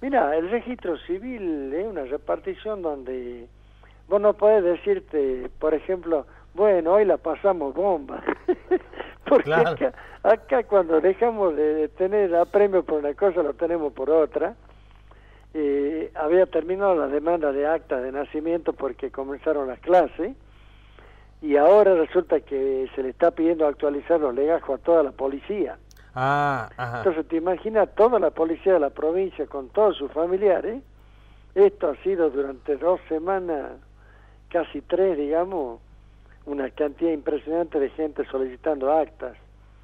Mira, el registro civil es una repartición donde vos no podés decirte, por ejemplo, bueno, hoy la pasamos bomba. Porque Claro. acá cuando dejamos de tener apremio por una cosa, lo tenemos por otra. Había terminado la demanda de actas de nacimiento porque comenzaron las clases y ahora resulta que se le está pidiendo actualizar los legajos a toda la policía. Ah, ajá. Entonces te imaginas toda la policía de la provincia con todos sus familiares. Esto ha sido durante 2 semanas, casi 3, digamos, una cantidad impresionante de gente solicitando actas.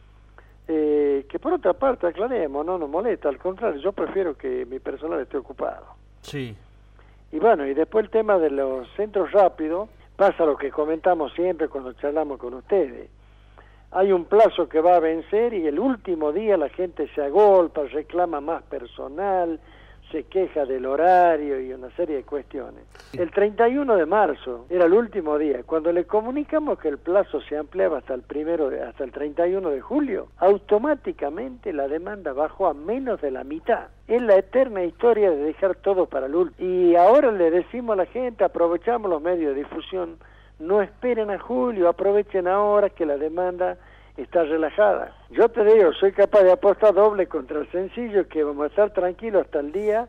Que por otra parte, aclaremos, no nos molesta, al contrario, yo prefiero que mi personal esté ocupado. Sí. Y bueno, y después el tema de los centros rápidos, pasa lo que comentamos siempre cuando charlamos con ustedes. Hay un plazo que va a vencer y el último día la gente se agolpa, reclama más personal, se queja del horario y una serie de cuestiones. El 31 de marzo era el último día. Cuando le comunicamos que el plazo se ampliaba hasta el 31 de julio, automáticamente la demanda bajó a menos de la mitad. Es la eterna historia de dejar todo para el último. Y ahora le decimos a la gente, aprovechamos los medios de difusión, no esperen a julio, aprovechen ahora que la demanda está relajada. Yo te digo, soy capaz de apostar doble contra el sencillo que vamos a estar tranquilos hasta el día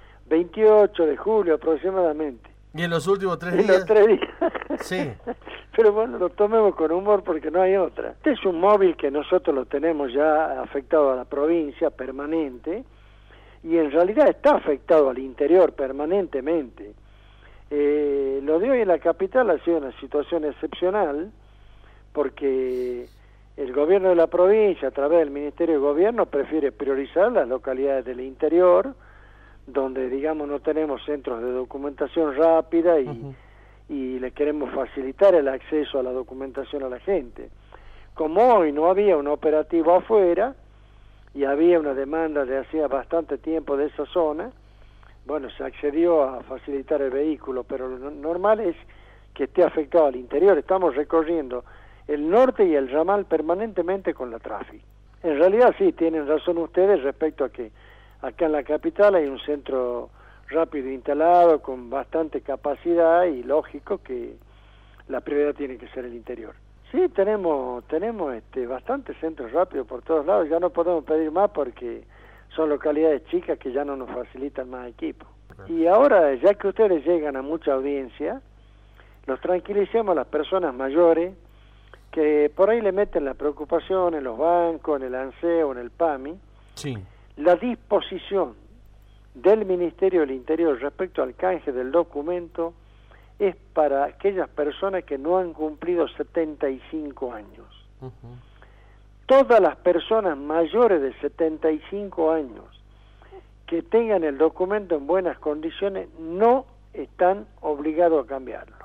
28 de julio aproximadamente. ¿Y en los últimos 3 En días? los 3 días. Sí. Pero bueno, lo tomemos con humor porque no hay otra. Este es un móvil que nosotros lo tenemos ya afectado a la provincia permanente y en realidad está afectado al interior permanentemente. Lo de hoy en la capital ha sido una situación excepcional porque el gobierno de la provincia, a través del Ministerio de Gobierno, prefiere priorizar las localidades del interior, donde, digamos, no tenemos centros de documentación rápida y le queremos facilitar el acceso a la documentación a la gente. Como hoy no había un operativo afuera y había una demanda de hacía bastante tiempo de esa zona, bueno, se accedió a facilitar el vehículo, pero lo normal es que esté afectado al interior. Estamos recorriendo el norte y el ramal permanentemente con la tráfico. En realidad sí, tienen razón ustedes respecto a que acá en la capital hay un centro rápido instalado con bastante capacidad y lógico que la prioridad tiene que ser el interior. Sí, tenemos bastantes centros rápidos por todos lados, ya no podemos pedir más porque son localidades chicas que ya no nos facilitan más equipo. Y ahora, ya que ustedes llegan a mucha audiencia, los tranquilicemos a las personas mayores que por ahí le meten la preocupación en los bancos, en el ANSEO, en el PAMI. Sí. La disposición del Ministerio del Interior respecto al canje del documento es para aquellas personas que no han cumplido 75 años. Todas las personas mayores de 75 años que tengan el documento en buenas condiciones no están obligados a cambiarlo.